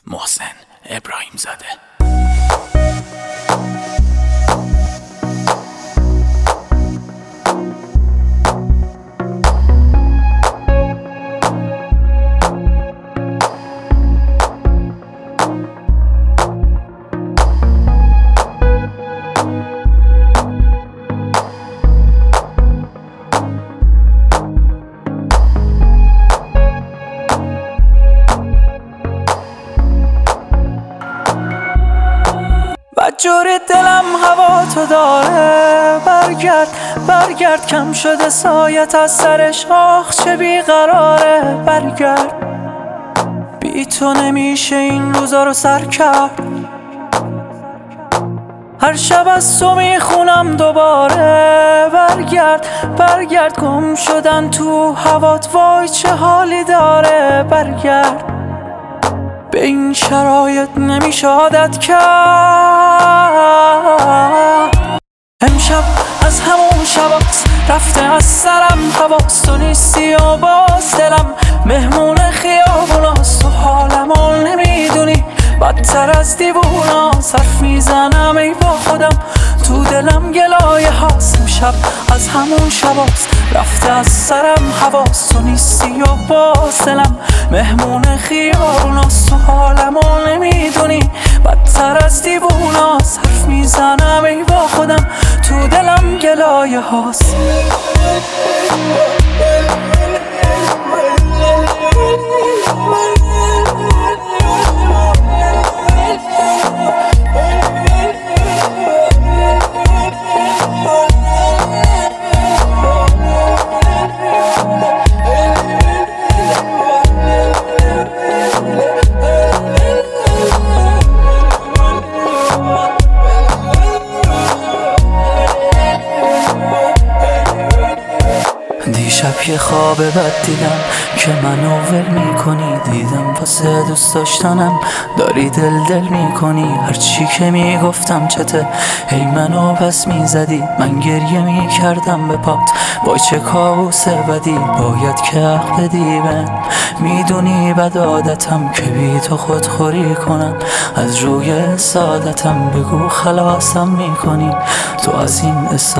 محسن ابراهیم زاده. جوری دلم هوا تو داره، برگرد کم شده سایت از سرش، آخ چه بیقراره. برگرد، بی تو نمیشه این روزا رو سر کرد. هر شب از تو میخونم دوباره. برگرد گم شدن تو هوات، وای چه حالی داره. برگرد، به این شرایط نمیشه عادت کرد. امشب از همون شباست رفته از سرم حواس، تو نیستی و باز دلم مهمون خیابوناست. تو حالمو نمیدونی، بدتر از دیووناست. حرف میزنم ای با خودم، تو دلم گلایه هاست. امشب از همون شباست رفته از سرم حواس، تو نیستی و باز دلم مهمون خیابوناست. تو حالمو نمیدونی، بدتر از دیووناست. حرف میزنم ای با خودم، تو دلم گلایه هاست. دیشب یه خواب بد دیدم که منو ول میکنی. دیدم واسه دوست داشتنم داری دل میکنی. هرچی که میگفتم چته، هی منو پس میزدی. من گریه میکردم به پات، وای چه کابوس بدی. باید که حق بدی من، میدونی بد عادتم که بی تو خودخوری کنم. از روی سعادتم بگو خلاصم میکنی تو از این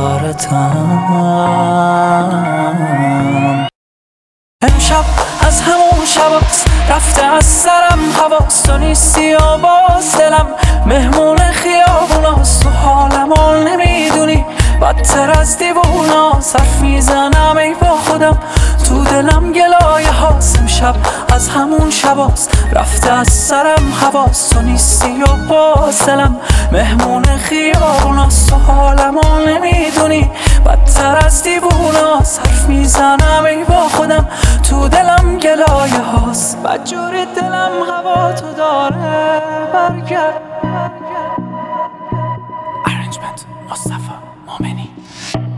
اسارتم. امشب از همون شباست رفته از سرم حواس، تو نیستی و باز دلم مهمون خیابوناست. تو حالمو نمیدونی، بدتر از دیووناست. حرف میزنم ای با خودم، تو دلم گلایه هاست. امشب از همون شباست رفته از سرم حواس، تو نیستی و باز دلم مهمون خیابوناست. تو حالمو نمیدونی، بدتر از دیووناست. حرف میزنم ای با خودم، تو دلم گلایه هاست. بدجوری دلم هوا تو داره. برگرد. ارنجمنت مصطفی مومنی.